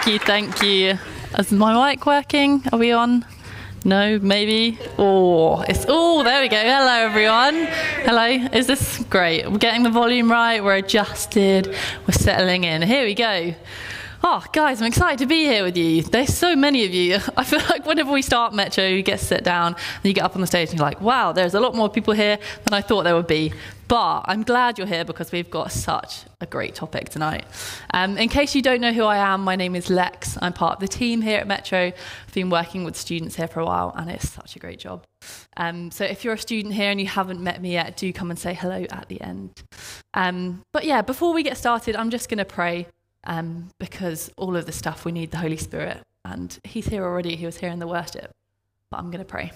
Thank you. Is my mic working? Are we on? No, maybe. There we go. Hello, everyone. Hello. Is this great? We're getting the volume right. We're adjusted. We're settling in. Here we go. Oh, guys, I'm excited to be here with you. There's so many of you. I feel like whenever we start Metro, you get to sit down and you get up on the stage and you're like, wow, there's a lot more people here than I thought there would be. But I'm glad you're here because we've got such a great topic tonight. In case you don't know who I am, my name is Lex. I'm part of the team here at Metro. I've been working with students here for a while and it's such a great job. So if you're a student here and you haven't met me yet, do come and say hello at the end. But yeah, before we get started, I'm just going to pray. Because all of the stuff, we need the Holy Spirit, and he's here already. He was here in the worship, but I'm going to pray.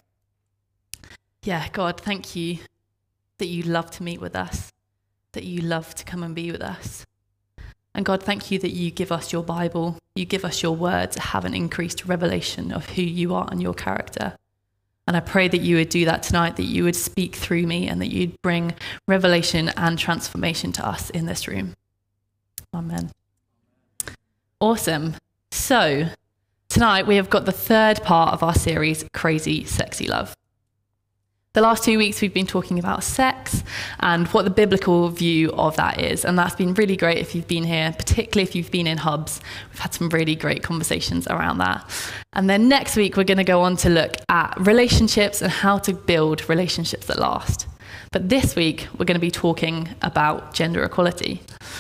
Yeah, God, thank you that you love to meet with us, that you love to come and be with us. And God, thank you that you give us your Bible, you give us your word to have an increased revelation of who you are and your character. And I pray that you would do that tonight, that you would speak through me and that you'd bring revelation and transformation to us in this room. Amen. Awesome. So tonight we have got the third part of our series, Crazy Sexy Love. The last 2 weeks we've been talking about sex and what the biblical view of that is. And that's been really great if you've been here, particularly if you've been in hubs. We've had some really great conversations around that. And then next week we're going to go on to look at relationships and how to build relationships that last. But this week we're going to be talking about gender equality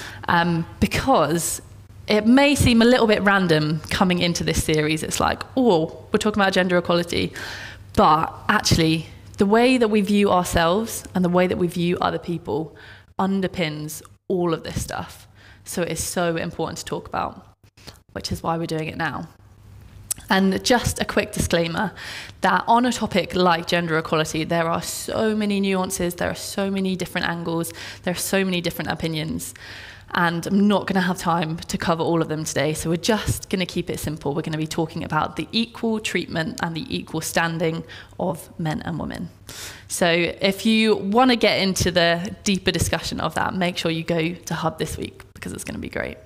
because it may seem a little bit random coming into this series. It's like, oh, we're talking about gender equality. But actually, the way that we view ourselves and the way that we view other people underpins all of this stuff. So it is so important to talk about, which is why we're doing it now. And just a quick disclaimer that on a topic like gender equality, there are so many nuances, there are so many different angles, there are so many different opinions. And I'm not going to have time to cover all of them today, so we're just going to keep it simple. We're going to be talking about the equal treatment and the equal standing of men and women. So if you want to get into the deeper discussion of that, make sure you go to Hub this week because it's going to be great.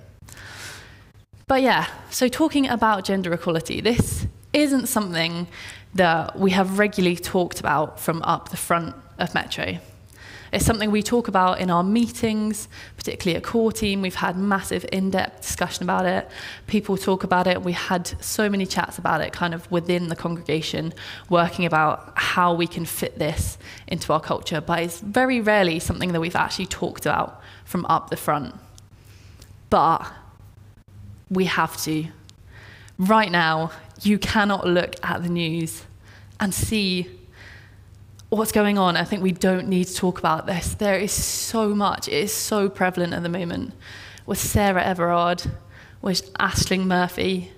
But yeah, so talking about gender equality, this isn't something that we have regularly talked about from up the front of Metro. It's something we talk about in our meetings, particularly at core team. We've had massive in-depth discussion about it. People talk about it. We had so many chats about it kind of within the congregation, working about how we can fit this into our culture. But it's very rarely something that we've actually talked about from up the front. But we have to. Right now, you cannot look at the news and see what's going on. I think we don't need to talk about this. There is so much. It is so prevalent at the moment with Sarah Everard, with Aisling Murphy,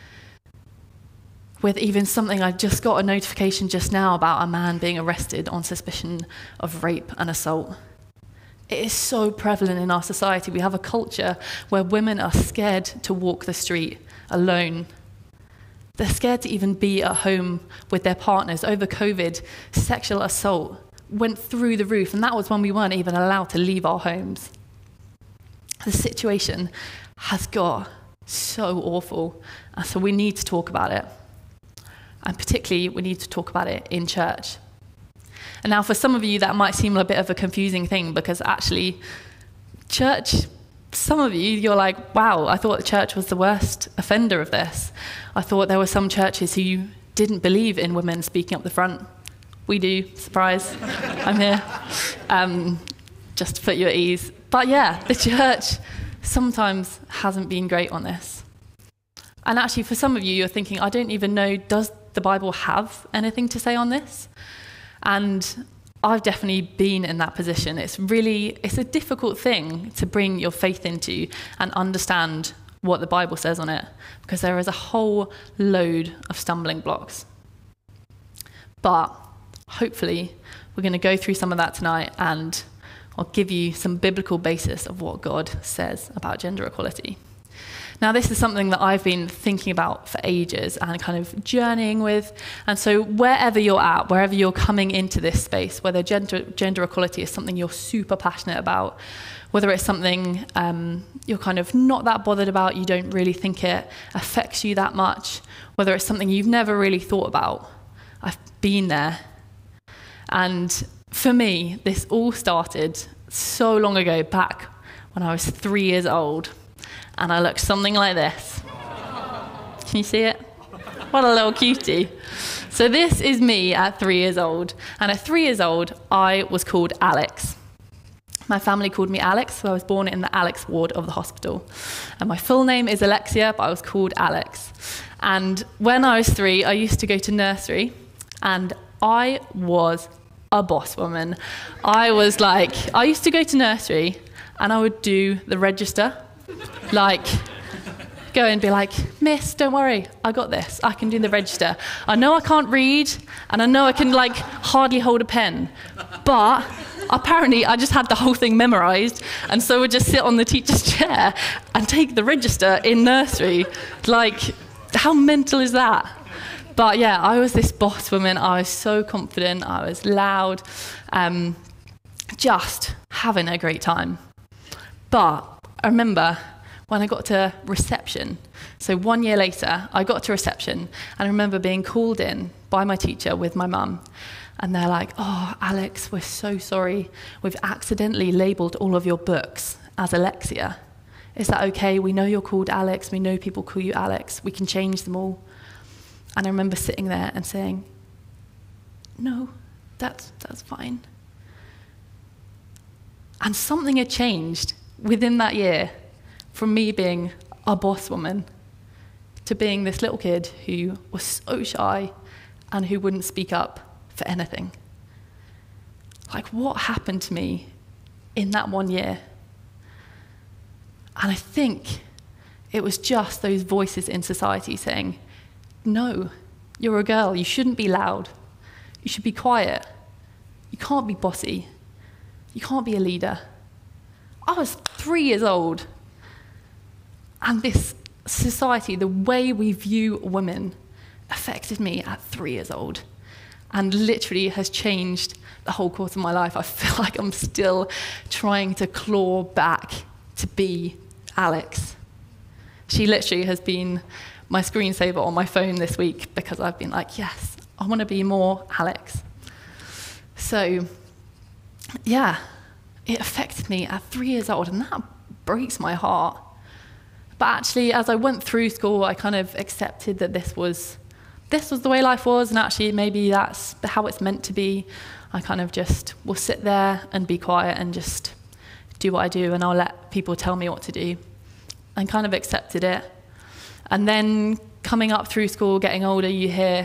with even something, I just got a notification just now about a man being arrested on suspicion of rape and assault. It is so prevalent in our society. We have a culture where women are scared to walk the street alone. They're scared to even be at home with their partners. Over COVID, sexual assault went through the roof, and that was when we weren't even allowed to leave our homes. The situation has got so awful, and so we need to talk about it. And particularly, we need to talk about it in church. And now for some of you, that might seem a bit of a confusing thing, because actually, church, some of you, you're like, wow, I thought the church was the worst offender of this. I thought there were some churches who didn't believe in women speaking up the front. We do, surprise, I'm here. Just to put you at ease. But yeah, the church sometimes hasn't been great on this. And actually, for some of you, you're thinking, I don't even know, does the Bible have anything to say on this? And I've definitely been in that position. It's a difficult thing to bring your faith into and understand what the Bible says on it, because there is a whole load of stumbling blocks. But hopefully we're going to go through some of that tonight, and I'll give you some biblical basis of what God says about gender equality. Now, this is something that I've been thinking about for ages and kind of journeying with. And so wherever you're at, wherever you're coming into this space, whether gender equality is something you're super passionate about, whether it's something you're kind of not that bothered about, you don't really think it affects you that much, whether it's something you've never really thought about, I've been there. And for me, this all started so long ago, back when I was 3 years old, and I looked something like this. Can you see it? What a little cutie. So this is me at 3 years old, and at 3 years old, I was called Alex. My family called me Alex, so I was born in the Alex ward of the hospital. And my full name is Alexia, but I was called Alex. And when I was 3, I used to go to nursery, and I was a boss woman. I used to go to nursery, and I would do the register. Go and be like, "Miss, don't worry, I got this. I can do the register. I know I can't read, and I know I can hardly hold a pen, but apparently I just had the whole thing memorized, and so would just sit on the teacher's chair and take the register in nursery. How mental is that?" But yeah, I was this boss woman. I was so confident. I was loud, just having a great time. But I remember when I got to reception, so 1 year later, I got to reception, and I remember being called in by my teacher with my mum, and they're like, "Oh, Alex, we're so sorry. We've accidentally labelled all of your books as Alexia. Is that okay? We know you're called Alex. We know people call you Alex. We can change them all." And I remember sitting there and saying, "No, that's fine." And something had changed within that year, from me being a boss woman to being this little kid who was so shy and who wouldn't speak up for anything. What happened to me in that 1 year? And I think it was just those voices in society saying, "No, you're a girl, you shouldn't be loud, you should be quiet, you can't be bossy, you can't be a leader." I was 3 years old, and this society, the way we view women, affected me at 3 years old, and literally has changed the whole course of my life. I feel like I'm still trying to claw back to be Alex. She literally has been my screensaver on my phone this week, because I've been like, yes, I want to be more Alex. So, yeah, it affected me at 3 years old, and that breaks my heart. But actually, as I went through school, I kind of accepted that this was the way life was, and actually maybe that's how it's meant to be. I kind of just will sit there and be quiet and just do what I do, and I'll let people tell me what to do, and kind of accepted it. And then coming up through school, getting older, you hear,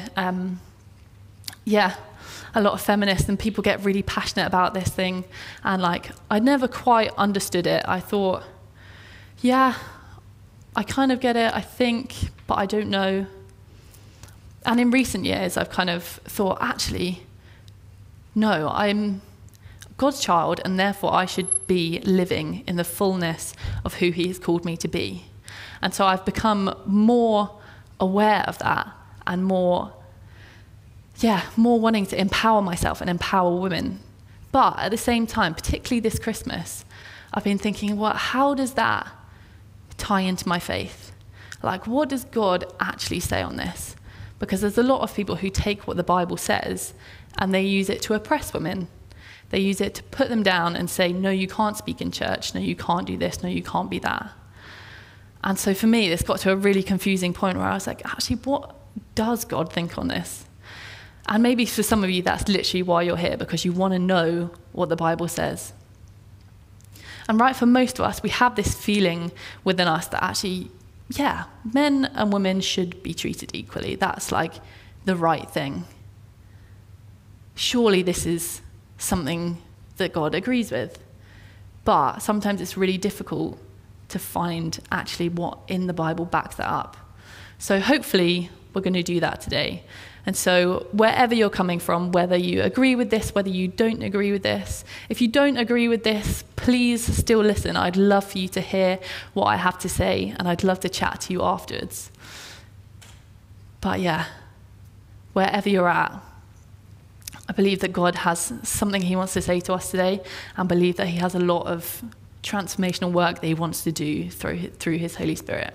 a lot of feminists, and people get really passionate about this thing. And I never quite understood it. I thought, yeah, I kind of get it, I think, but I don't know. And in recent years, I've kind of thought, actually, no, I'm God's child, and therefore I should be living in the fullness of who he has called me to be. And so I've become more aware of that, and more wanting to empower myself and empower women. But at the same time, particularly this Christmas, I've been thinking, well, how does that tie into my faith? What does God actually say on this? Because there's a lot of people who take what the Bible says and they use it to oppress women. They use it to put them down and say, no, you can't speak in church. No, you can't do this. No, you can't be that. And so for me, this got to a really confusing point where I was like, actually, what does God think on this? And maybe for some of you, that's literally why you're here, because you want to know what the Bible says. And right, for most of us, we have this feeling within us that actually, yeah, men and women should be treated equally. That's the right thing. Surely this is something that God agrees with. But sometimes it's really difficult to find actually what in the Bible backs that up. So hopefully we're going to do that today. And so wherever you're coming from, whether you agree with this, whether you don't agree with this, if you don't agree with this, please still listen. I'd love for you to hear what I have to say, and I'd love to chat to you afterwards. But yeah, wherever you're at, I believe that God has something he wants to say to us today, and believe that he has a lot of transformational work that he wants to do through his Holy Spirit.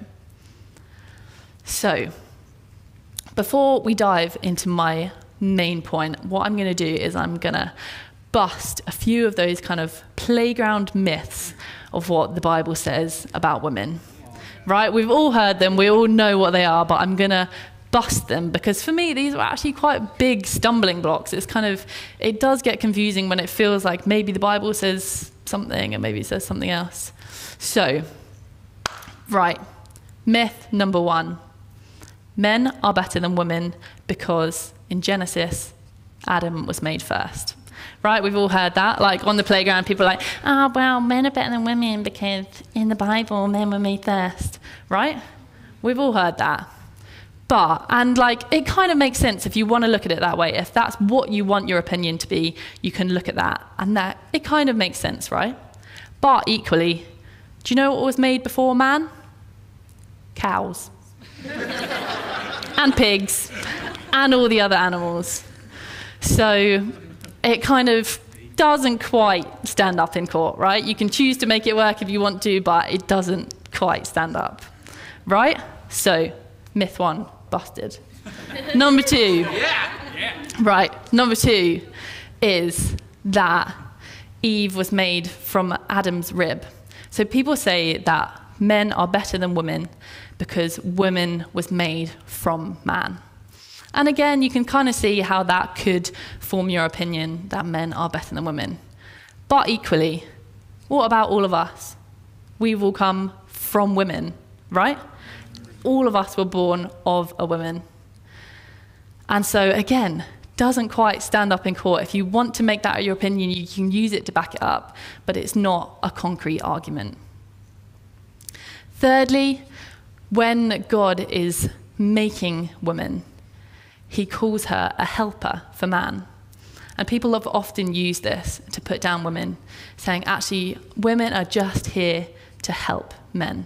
So, before we dive into my main point, what I'm going to do is I'm going to bust a few of those kind of playground myths of what the Bible says about women. Right? We've all heard them, we all know what they are, but I'm going to bust them, because for me these are actually quite big stumbling blocks. It does get confusing when it feels like maybe the Bible says something and maybe it says something else. So, right, myth number 1. Men are better than women because in Genesis, Adam was made first. Right, we've all heard that. Like on the playground, people are like, oh, well, men are better than women because in the Bible, men were made first. Right? We've all heard that. And it kind of makes sense if you want to look at it that way. If that's what you want your opinion to be, you can look at that. And that it kind of makes sense, right? But equally, do you know what was made before man? Cows. And pigs. And all the other animals. So it kind of doesn't quite stand up in court, right? You can choose to make it work if you want to, but it doesn't quite stand up, right? So, myth 1, busted. Number 2. Right, number 2 is that Eve was made from Adam's rib. So people say that men are better than women because woman was made from man. And again, you can kind of see how that could form your opinion that men are better than women. But equally, what about all of us? We've all come from women, right? All of us were born of a woman. And so again, doesn't quite stand up in court. If you want to make that your opinion, you can use it to back it up, but it's not a concrete argument. Thirdly, when God is making woman, he calls her a helper for man. And people have often used this to put down women, saying, actually, women are just here to help men.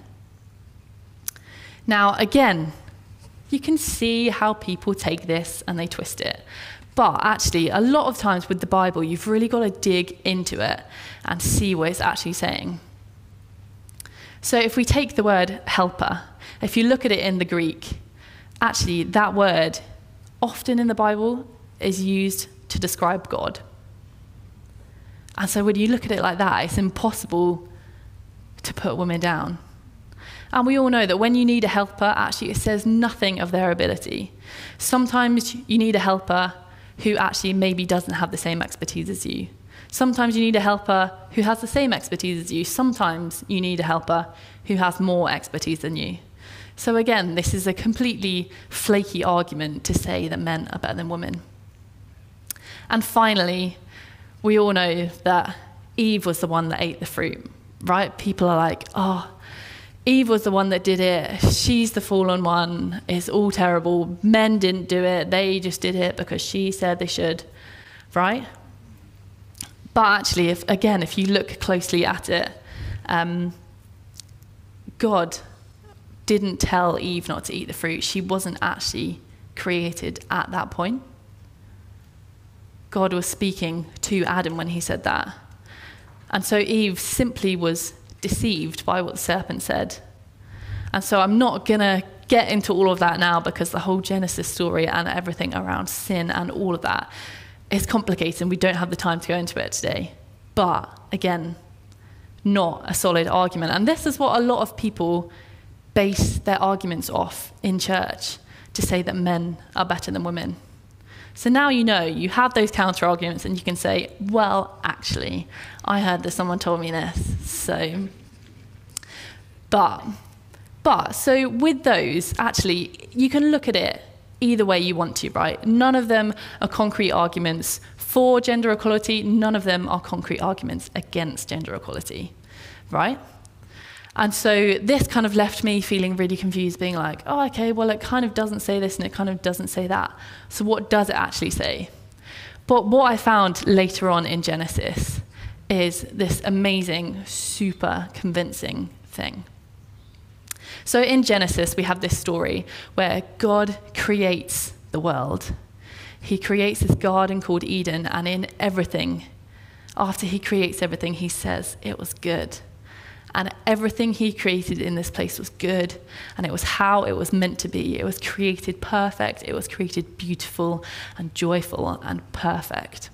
Now, again, you can see how people take this and they twist it. But actually, a lot of times with the Bible, you've really got to dig into it and see what it's actually saying. So if we take the word helper, if you look at it in the Greek, actually that word often in the Bible is used to describe God. And so when you look at it like that, it's impossible to put women down. And we all know that when you need a helper, actually it says nothing of their ability. Sometimes you need a helper who actually maybe doesn't have the same expertise as you. Sometimes you need a helper who has the same expertise as you. Sometimes you need a helper who has more expertise than you. So again, this is a completely flaky argument to say that men are better than women. And finally, we all know that Eve was the one that ate the fruit, right? People are like, oh, Eve was the one that did it. She's the fallen one. It's all terrible. Men didn't do it. They just did it because she said they should, right? But actually, if you look closely at it, God didn't tell Eve not to eat the fruit. She wasn't actually created at that point. God was speaking to Adam when he said that. And so Eve simply was deceived by what the serpent said. And so I'm not going to get into all of that now because the whole Genesis story and everything around sin and all of that is complicated and we don't have the time to go into it today. But again, not a solid argument. And this is what a lot of people base their arguments off in church, to say that men are better than women. So now you have those counter arguments and you can say, well, actually, I heard that someone told me this. So with those, actually, you can look at it either way you want to, right? None of them are concrete arguments for gender equality. None of them are concrete arguments against gender equality, right? And so this kind of left me feeling really confused, being like, oh, okay, well, it kind of doesn't say this and it kind of doesn't say that. So what does it actually say? But what I found later on in Genesis is this amazing, super convincing thing. So in Genesis, we have this story where God creates the world. He creates this garden called Eden, and in everything, after he creates everything, he says it was good. And everything he created in this place was good, and it was how it was meant to be. It was created perfect, it was created beautiful and joyful and perfect.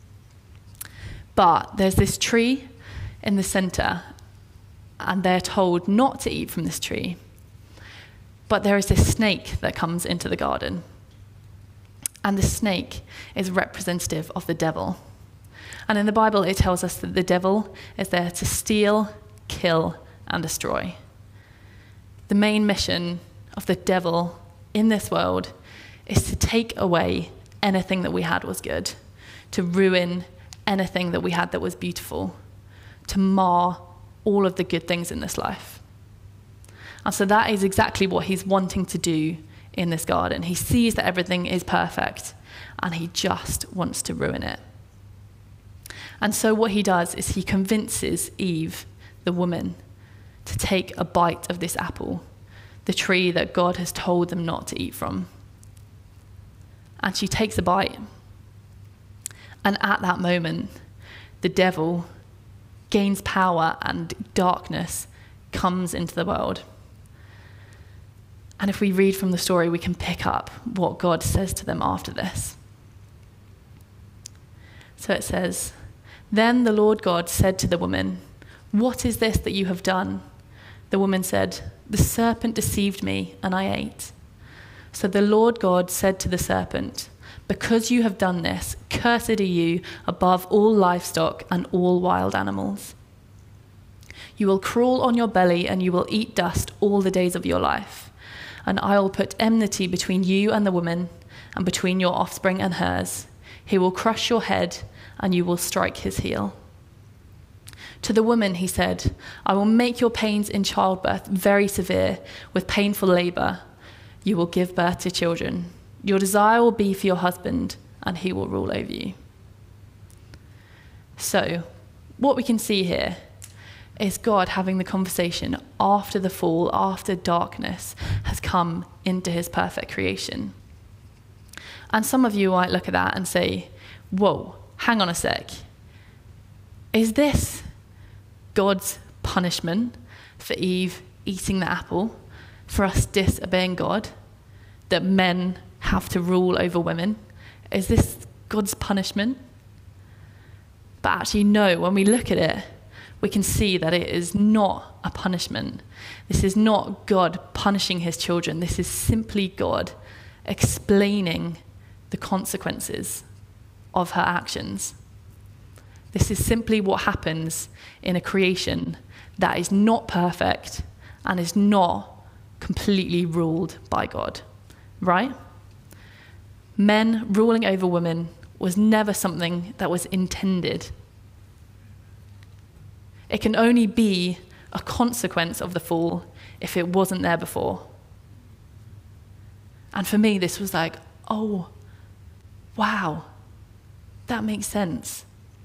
But there's this tree in the center, and they're told not to eat from this tree. But there is this snake that comes into the garden. And the snake is representative of the devil. And in the Bible, it tells us that the devil is there to steal, kill, and destroy. The main mission of the devil in this world is to take away anything that we had was good, to ruin anything that we had that was beautiful, to mar all of the good things in this life. And so that is exactly what he's wanting to do in this garden. He sees that everything is perfect, and he just wants to ruin it. And so what he does is he convinces Eve, the woman, to take a bite of this apple, the tree that God has told them not to eat from. And she takes a bite. And at that moment, the devil gains power and darkness comes into the world. And if we read from the story, we can pick up what God says to them after this. So it says, "Then the Lord God said to the woman, 'What is this that you have done?' The woman said, 'The serpent deceived me, and I ate.' So the Lord God said to the serpent, 'Because you have done this, cursed are you above all livestock and all wild animals. You will crawl on your belly, and you will eat dust all the days of your life. And I will put enmity between you and the woman, and between your offspring and hers. He will crush your head, and you will strike his heel.' To the woman he said, 'I will make your pains in childbirth very severe. With painful labor, you will give birth to children. Your desire will be for your husband, and he will rule over you.'" So, what we can see here is God having the conversation after the fall, after darkness has come into his perfect creation. And some of you might look at that and say, whoa, hang on a sec. Is this God's punishment for Eve eating the apple, for us disobeying God, that men have to rule over women? Is this God's punishment? But actually, no, when we look at it, we can see that it is not a punishment. This is not God punishing his children. This is simply God explaining the consequences of her actions. This is simply what happens in a creation that is not perfect and is not completely ruled by God, right? Men ruling over women was never something that was intended. It can only be a consequence of the fall if it wasn't there before. And for me, this was like, oh, wow, that makes sense.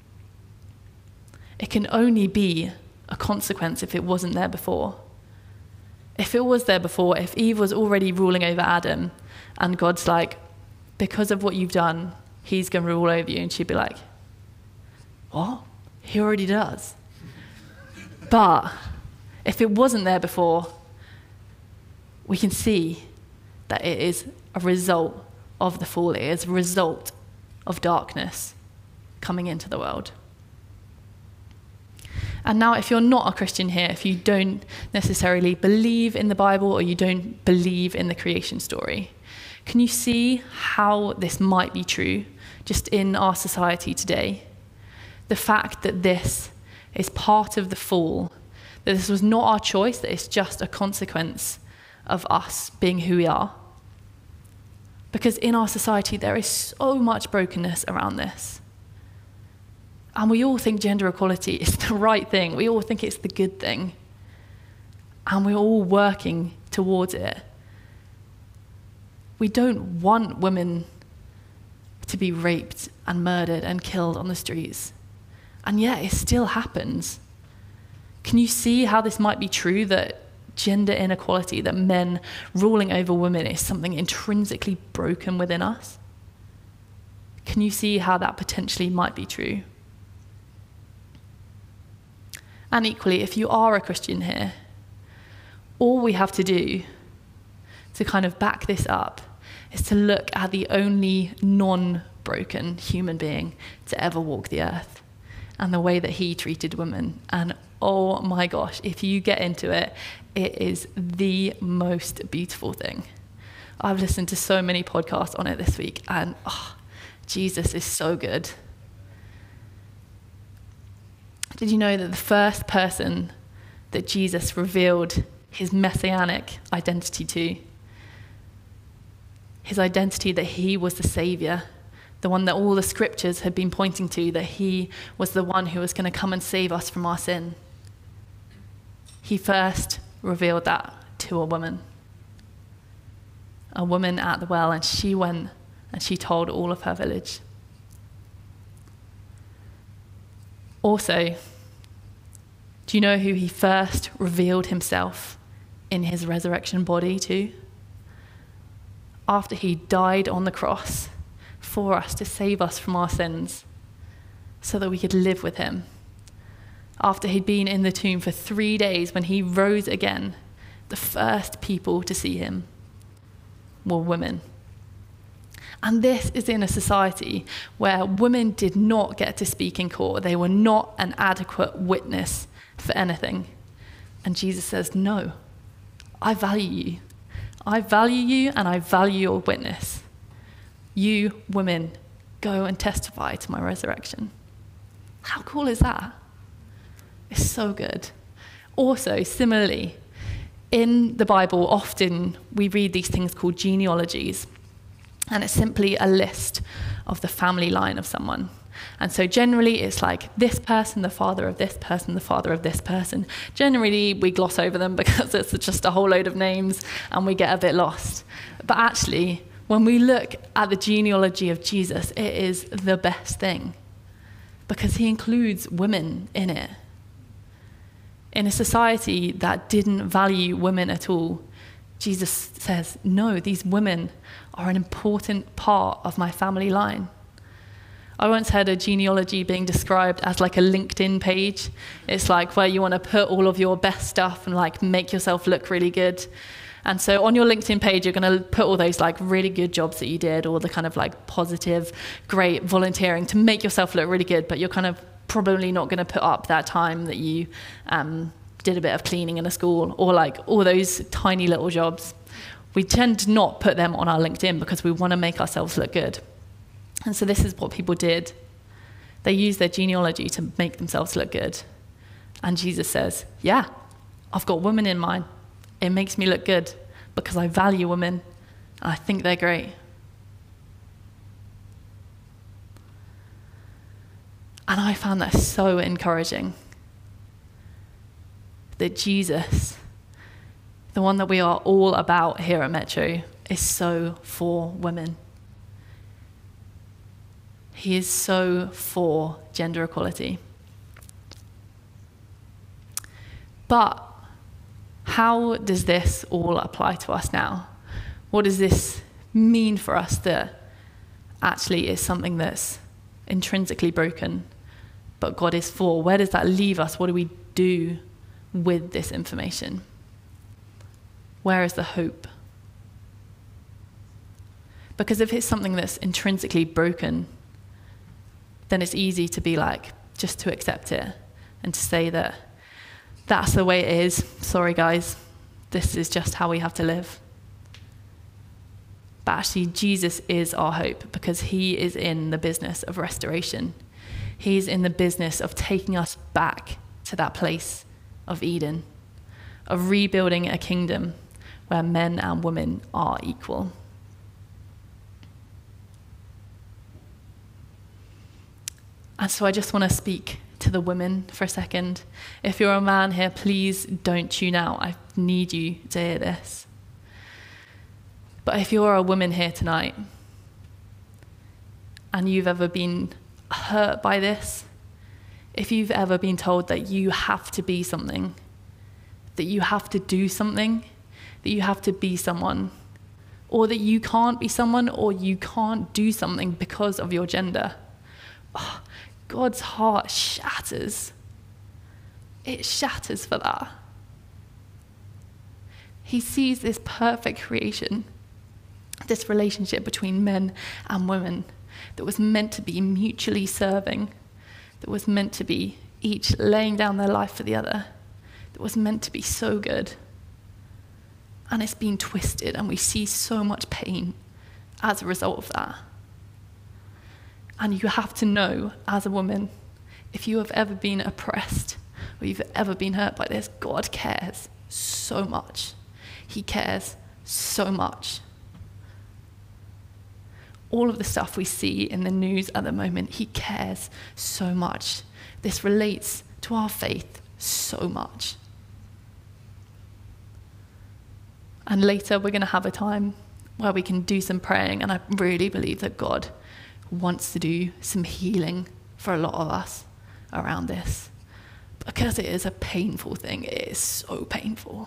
It can only be a consequence if it wasn't there before. If it was there before, if Eve was already ruling over Adam, and God's like, because of what you've done, he's going to rule over you, and she'd be like, what? He already does. But if it wasn't there before, we can see that it is a result of the fall. It is a result of darkness coming into the world. And now, if you're not a Christian here, if you don't necessarily believe in the Bible or you don't believe in the creation story, can you see how this might be true just in our society today? The fact that this is part of the fall, that this was not our choice, that it's just a consequence of us being who we are. Because in our society, there is so much brokenness around this. And we all think gender equality is the right thing. We all think it's the good thing. And we're all working towards it. We don't want women to be raped and murdered and killed on the streets. And yet it still happens. Can you see how this might be true, that gender inequality, that men ruling over women is something intrinsically broken within us? Can you see how that potentially might be true? And equally, if you are a Christian here, all we have to do to kind of back this up is to look at the only non-broken human being to ever walk the earth and the way that he treated women. And oh my gosh, if you get into it, it is the most beautiful thing. I've listened to so many podcasts on it this week, and Jesus is so good. Did you know that the first person that Jesus revealed his messianic identity to, his identity that he was the Savior, the one that all the scriptures had been pointing to, that he was the one who was going to come and save us from our sin? He first revealed that to a woman at the well, and she went and she told all of her village. Also, do you know who he first revealed himself in his resurrection body to? After he died on the cross for us to save us from our sins so that we could live with him. After he'd been in the tomb for 3 days, when he rose again, the first people to see him were women. And this is in a society where women did not get to speak in court. They were not an adequate witness for anything. And Jesus says, no, I value you. I value you, and I value your witness. You, women, go and testify to my resurrection. How cool is that? It's so good. Also, similarly, in the Bible, often we read these things called genealogies, and it's simply a list of the family line of someone. And so generally it's like this person, the father of this person, the father of this person. Generally we gloss over them because it's just a whole load of names and we get a bit lost. But actually, when we look at the genealogy of Jesus, it is the best thing because he includes women in it. In a society that didn't value women at all, Jesus says, no, these women are an important part of my family line. I once heard a genealogy being described as like a LinkedIn page. It's like where you want to put all of your best stuff and like make yourself look really good. And so on your LinkedIn page, you're going to put all those like really good jobs that you did, or the kind of like positive, great volunteering to make yourself look really good, but you're kind of probably not going to put up that time that you did a bit of cleaning in a school, or like all those tiny little jobs. We tend to not put them on our LinkedIn because we want to make ourselves look good. And so this is what people did. They used their genealogy to make themselves look good. And Jesus says, yeah, I've got women in mind. It makes me look good because I value women and I think they're great. And I found that so encouraging. That Jesus, the one that we are all about here at Metro, is so for women. He is so for gender equality. But how does this all apply to us now? What does this mean for us that actually is something that's intrinsically broken, but God is for? Where does that leave us? What do we do with this information? Where is the hope? Because if it's something that's intrinsically broken, then it's easy to be like, just to accept it and to say that that's the way it is. Sorry, guys. This is just how we have to live. But actually, Jesus is our hope because he is in the business of restoration. He's in the business of taking us back to that place of Eden, of rebuilding a kingdom where men and women are equal. And so I just want to speak to the women for a second. If you're a man here, please don't tune out. I need you to hear this. But if you're a woman here tonight and you've ever been hurt by this, If you've ever been told that you have to be something, that you have to do something, that you have to be someone, or that you can't be someone or you can't do something because of your gender, God's heart shatters. It shatters for that. He sees this perfect creation, this relationship between men and women that was meant to be mutually serving, that was meant to be each laying down their life for the other, that was meant to be so good. And it's been twisted, and we see so much pain as a result of that. And you have to know, as a woman, if you have ever been oppressed or you've ever been hurt by this, God cares so much. He cares so much. All of the stuff we see in the news at the moment, he cares so much. This relates to our faith so much. And later we're going to have a time where we can do some praying, and I really believe that God wants to do some healing for a lot of us around this. Because it is a painful thing. It is so painful.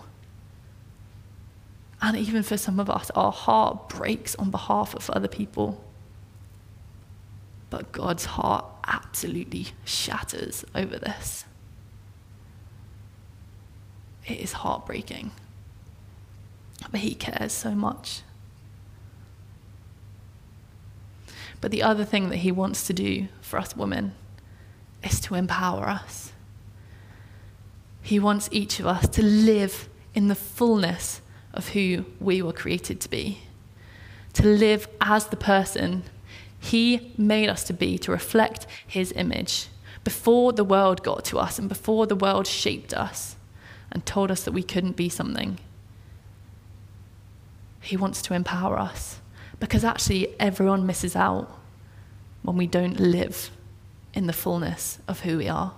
And even for some of us, our heart breaks on behalf of other people. But God's heart absolutely shatters over this. It is heartbreaking. But he cares so much. But the other thing that he wants to do for us women is to empower us. He wants each of us to live in the fullness of who we were created to be. To live as the person he made us to be, to reflect his image before the world got to us and before the world shaped us and told us that we couldn't be something. He wants to empower us, because actually everyone misses out when we don't live in the fullness of who we are.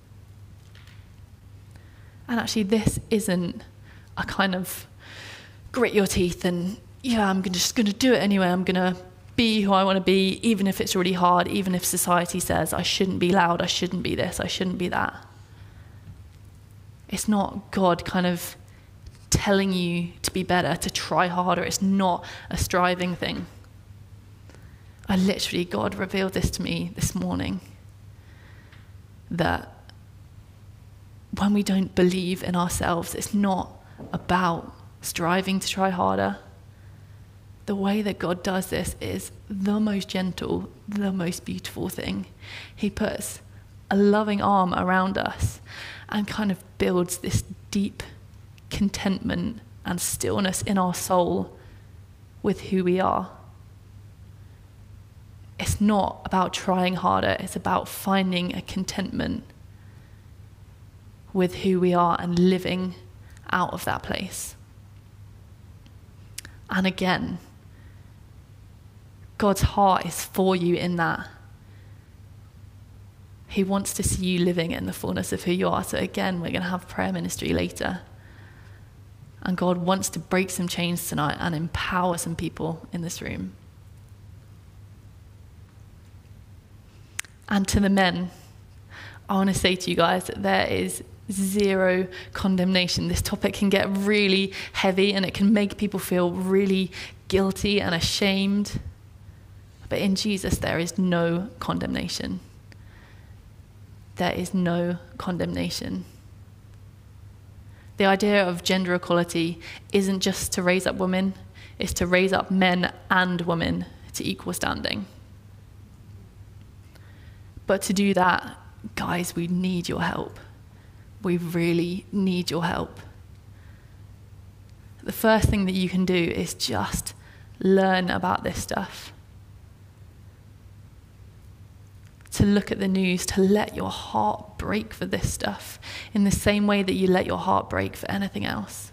And actually this isn't a kind of grit your teeth and, I'm just going to do it anyway. I'm going to be who I want to be, even if it's really hard, even if society says I shouldn't be loud, I shouldn't be this, I shouldn't be that. It's not God kind of telling you to be better, to try harder. It's not a striving thing. God revealed this to me this morning, that when we don't believe in ourselves, it's not about striving to try harder. The way that God does this is the most gentle, the most beautiful thing. He puts a loving arm around us and kind of builds this deep contentment and stillness in our soul with who we are. It's not about trying harder, it's about finding a contentment with who we are and living out of that place. And again, God's heart is for you in that. He wants to see you living in the fullness of who you are. So again, we're going to have prayer ministry later. And God wants to break some chains tonight and empower some people in this room. And to the men, I want to say to you guys that there is zero condemnation. This topic can get really heavy and it can make people feel really guilty and ashamed. But in Jesus, there is no condemnation. There is no condemnation. The idea of gender equality isn't just to raise up women, it's to raise up men and women to equal standing. But to do that, guys, we need your help. We really need your help. The first thing that you can do is just learn about this stuff. To look at the news, to let your heart break for this stuff in the same way that you let your heart break for anything else.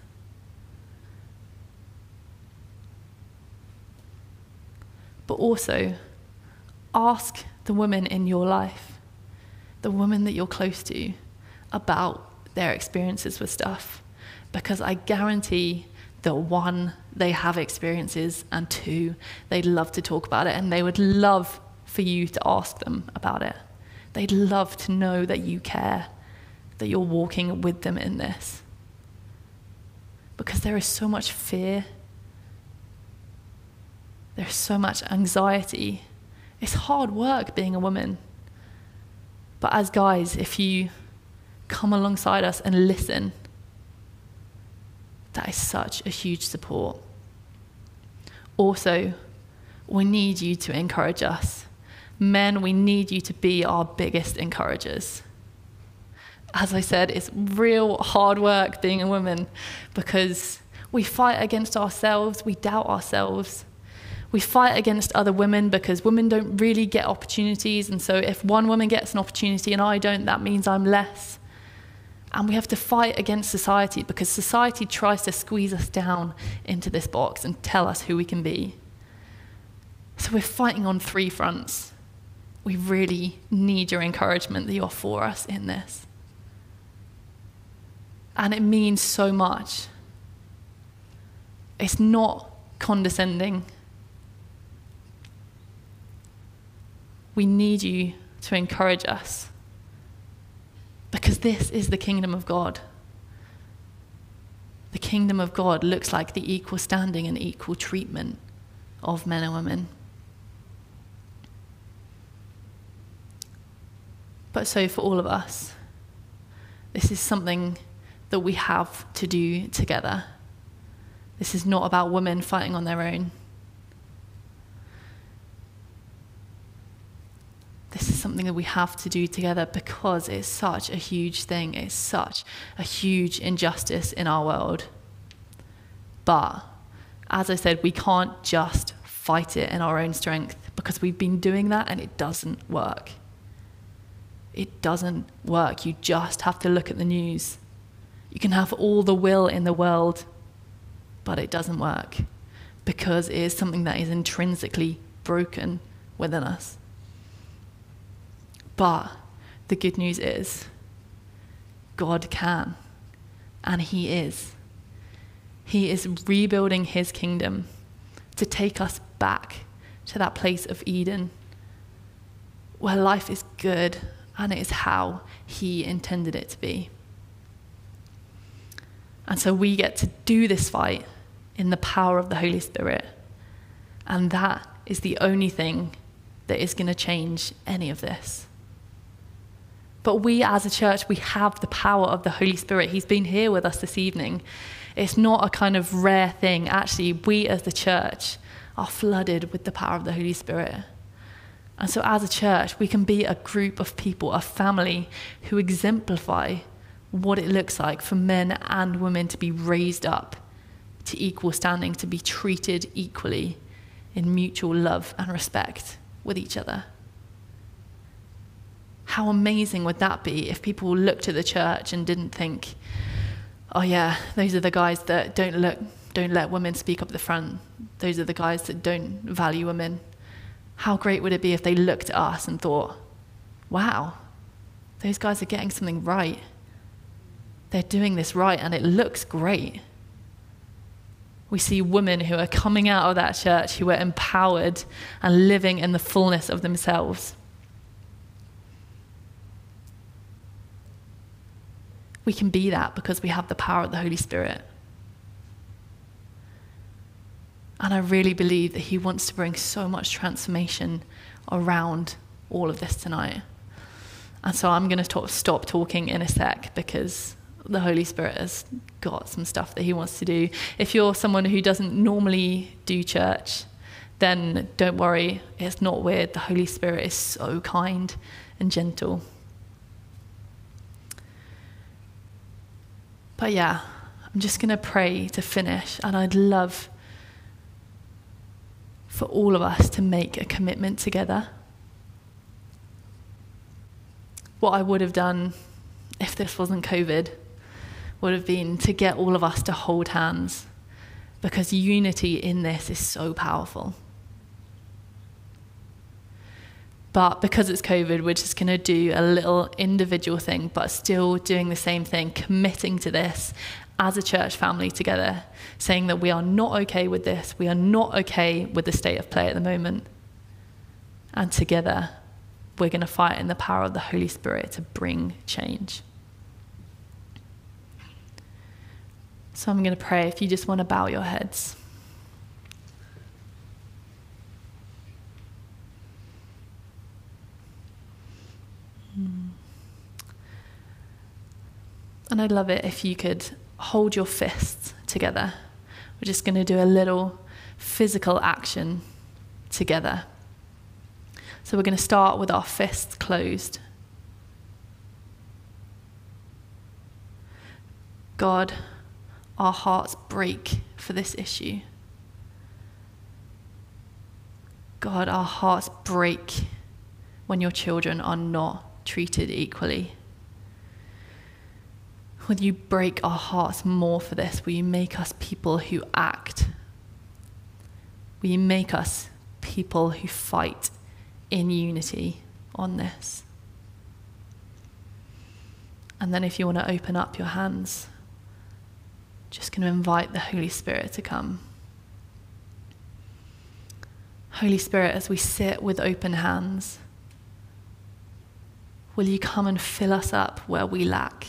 But also, ask the women in your life, the women that you're close to, about their experiences with stuff. Because I guarantee that one, they have experiences, and two, they'd love to talk about it, and they would love for you to ask them about it. They'd love to know that you care, that you're walking with them in this. Because there is so much fear. There's so much anxiety. It's hard work being a woman. But as guys, if you come alongside us and listen, that is such a huge support. Also, we need you to encourage us. Men, we need you to be our biggest encouragers. As I said, it's real hard work being a woman because we fight against ourselves, we doubt ourselves. We fight against other women because women don't really get opportunities, and so if one woman gets an opportunity and I don't, that means I'm less. And we have to fight against society because society tries to squeeze us down into this box and tell us who we can be. So we're fighting on 3 fronts. We really need your encouragement that you are for us in this. And it means so much. It's not condescending. We need you to encourage us because this is the kingdom of God. The kingdom of God looks like the equal standing and equal treatment of men and women. But so for all of us, this is something that we have to do together. This is not about women fighting on their own. This is something that we have to do together because it's such a huge thing. It's such a huge injustice in our world. But, as I said, we can't just fight it in our own strength because we've been doing that and it doesn't work. It doesn't work. You just have to look at the news. You can have all the will in the world, but it doesn't work because it is something that is intrinsically broken within us. But the good news is God can, and He is. He is rebuilding His kingdom to take us back to that place of Eden where life is good and it is how He intended it to be. And so we get to do this fight in the power of the Holy Spirit. And that is the only thing that is going to change any of this. But we as a church, we have the power of the Holy Spirit. He's been here with us this evening. It's not a kind of rare thing. Actually, we as the church are flooded with the power of the Holy Spirit. And so as a church, we can be a group of people, a family who exemplify what it looks like for men and women to be raised up to equal standing, to be treated equally in mutual love and respect with each other. How amazing would that be if people looked at the church and didn't think, oh yeah, those are the guys that don't let women speak up at the front. Those are the guys that don't value women. How great would it be if they looked at us and thought, wow, those guys are getting something right. They're doing this right and it looks great. We see women who are coming out of that church who are empowered and living in the fullness of themselves. We can be that because we have the power of the Holy Spirit. And I really believe that He wants to bring so much transformation around all of this tonight. And so I'm going to stop talking in a sec because the Holy Spirit has got some stuff that He wants to do. If you're someone who doesn't normally do church, then don't worry, it's not weird. The Holy Spirit is so kind and gentle. But yeah, I'm just going to pray to finish, and I'd love for all of us to make a commitment together. What I would have done if this wasn't COVID would have been to get all of us to hold hands, because unity in this is so powerful. But because it's COVID, we're just going to do a little individual thing, but still doing the same thing, committing to this as a church family together, saying that we are not okay with this. We are not okay with the state of play at the moment. And together, we're going to fight in the power of the Holy Spirit to bring change. So I'm going to pray if you just want to bow your heads. And I'd love it if you could hold your fists together. We're just going to do a little physical action together. So we're going to start with our fists closed. God, our hearts break for this issue. God, our hearts break when your children are not treated equally. Will you break our hearts more for this? Will you make us people who act? Will you make us people who fight in unity on this? And then if you want to open up your hands, just going to invite the Holy Spirit to come. Holy Spirit, as we sit with open hands, will you come and fill us up where we lack?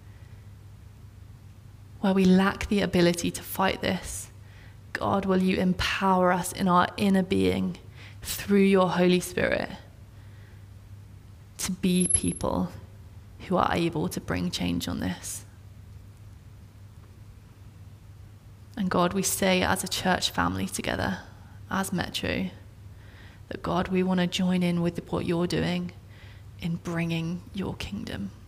Where we lack the ability to fight this, God, will you empower us in our inner being through your Holy Spirit to be people who are able to bring change on this. And God, we say as a church family together, as Metro, that God, we want to join in with what you're doing in bringing your kingdom.